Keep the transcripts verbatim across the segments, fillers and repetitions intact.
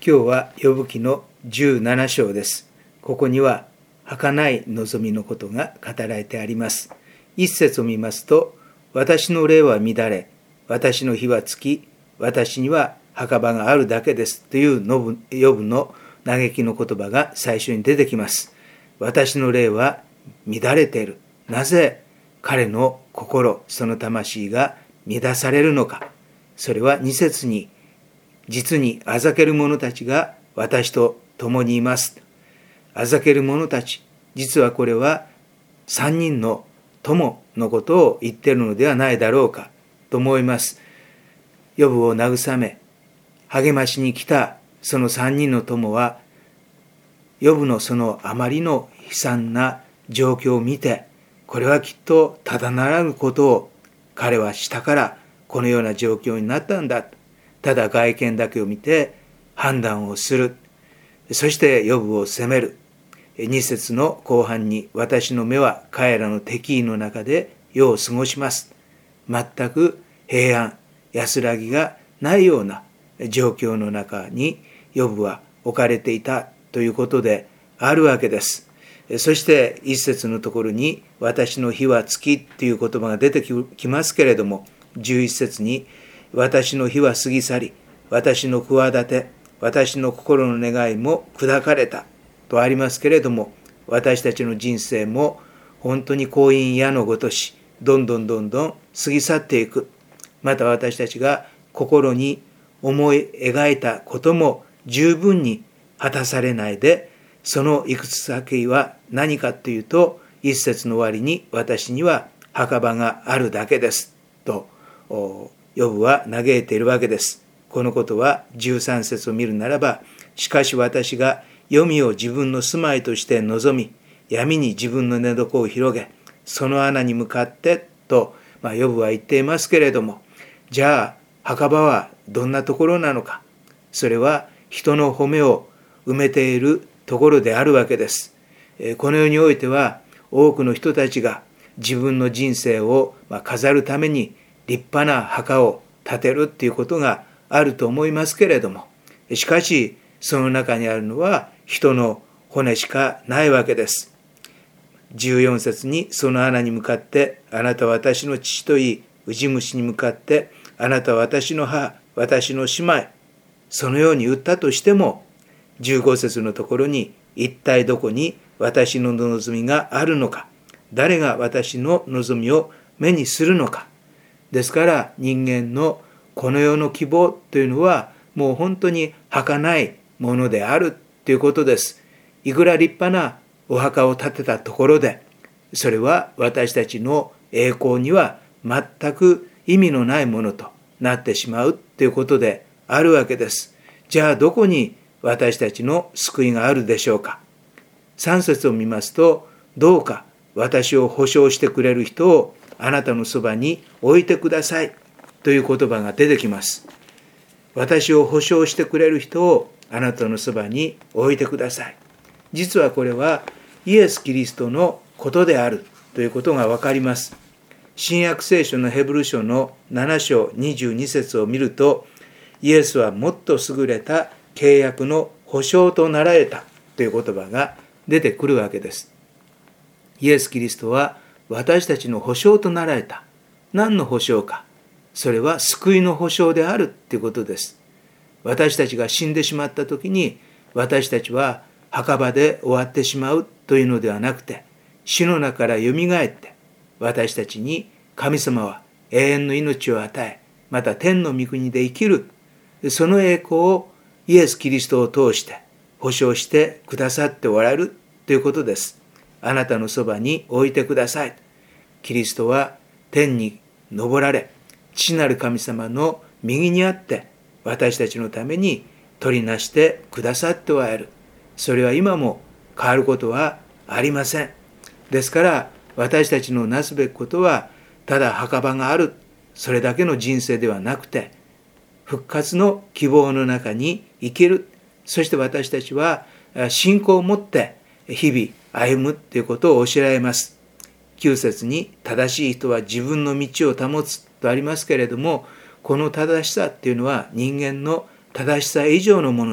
今日はヨブ記のじゅうなな章です。ここには儚い望みのことが語られてあります。一節を見ますと、私の霊は乱れ、私の火は尽き、私には墓場があるだけですというヨブの嘆きの言葉が最初に出てきます。私の霊は乱れている。なぜ彼の心、その魂が乱されるのか。それは二節に、実にあざける者たちが私と共にいます。あざける者たち、実はこれは三人の友のことを言っているのではないだろうかと思います。ヨブを慰め、励ましに来たその三人の友は、ヨブのそのあまりの悲惨な状況を見て、これはきっとただならぬことを彼はしたからこのような状況になったんだ。ただ外見だけを見て判断をする。そしてヨブを責める。二節の後半に、私の目は彼らの敵意の中で世を過ごします。全く平安、安らぎがないような状況の中にヨブは置かれていたということであるわけです。そして一節のところに、私の火は尽きという言葉が出てきますけれども、十一節に、私の火は過ぎ去り、私の企て、私の心の願いも砕かれたとありますけれども、私たちの人生も本当に婚姻矢のごとし、どんどんどんどん過ぎ去っていく。また私たちが心に思い描いたことも十分に果たされないで、そのいくつ先は何かというと、一節の終わりに、私には墓場があるだけですとヨブは嘆いているわけです。このことはじゅうさん節を見るならば、しかし私が黄泉を自分の住まいとして望み、闇に自分の寝床を広げ、その穴に向かってと、まあ、ヨブは言っていますけれども、じゃあ墓場はどんなところなのか。それは人の褒めを埋めているところであるわけです。この世においては多くの人たちが自分の人生を飾るために立派な墓を建てるっていうことがあると思いますけれども、しかしその中にあるのは人の骨しかないわけです。じゅうよん節に、その穴に向かって、あなたは私の父と言い、ウジ虫に向かって、あなたは私の母、私の姉妹、そのように言ったとしても、じゅうご節のところに、一体どこに私の望みがあるのか、誰が私の望みを目にするのか。ですから人間のこの世の希望というのはもう本当に儚いものであるということです。いくら立派なお墓を建てたところで、それは私たちの栄光には全く意味のないものとなってしまうということであるわけです。じゃあどこに私たちの救いがあるでしょうか。さん節を見ますと、どうか私を保証してくれる人をあなたのそばに置いてくださいという言葉が出てきます。私を保証してくれる人をあなたのそばに置いてください。実はこれはイエス・キリストのことであるということがわかります。新約聖書のヘブル書のなな章にじゅうに節を見ると、イエスはもっと優れた契約の保証となられたという言葉が出てくるわけです。イエス・キリストは私たちの保証となられた。何の保証か。それは救いの保証であるということです。私たちが死んでしまった時に、私たちは墓場で終わってしまうというのではなくて、死の中からよみがえって、私たちに神様は永遠の命を与え、また天の御国で生きる、その栄光をイエス・キリストを通して保証してくださっておられるということです。あなたのそばに置いてください。キリストは天に昇られ、父なる神様の右にあって、私たちのために取りなしてくださっておられる。それは今も変わることはありません。ですから私たちのなすべきことは、ただ墓場がある、それだけの人生ではなくて、復活の希望の中に生きる。そして私たちは信仰を持って日々歩むということを教えられます。きゅう節に、正しい人は自分の道を保つとありますけれども、この正しさっていうのは人間の正しさ以上のもの。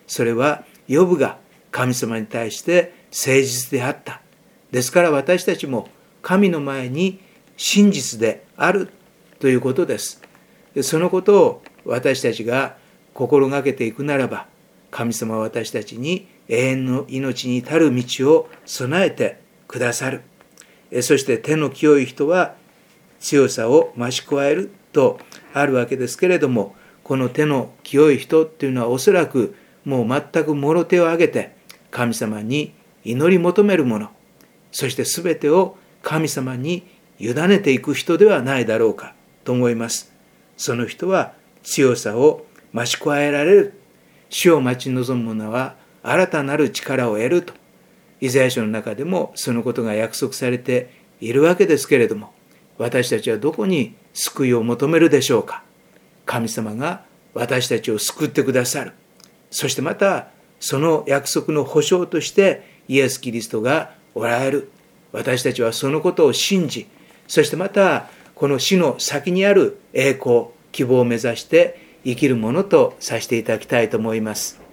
それはヨブが神様に対して誠実であった。ですから私たちも神の前に真実であるということです。そのことを私たちが心がけていくならば、神様は私たちに永遠の命に至る道を備えてくださる。そして手の清い人は強さを増し加えるとあるわけですけれども、この手の清い人っていうのはおそらくもう全くもろ手を挙げて神様に祈り求めるもの、そして全てを神様に委ねていく人ではないだろうかと思います。その人は強さを増し加えられる。主を待ち望む者は新たなる力を得ると、イザヤ書の中でもそのことが約束されているわけですけれども、私たちはどこに救いを求めるでしょうか。神様が私たちを救ってくださる。そしてまたその約束の保証としてイエス・キリストがおられる。私たちはそのことを信じ、そしてまたこの死の先にある栄光、希望を目指して生きるものとさせていただきたいと思います。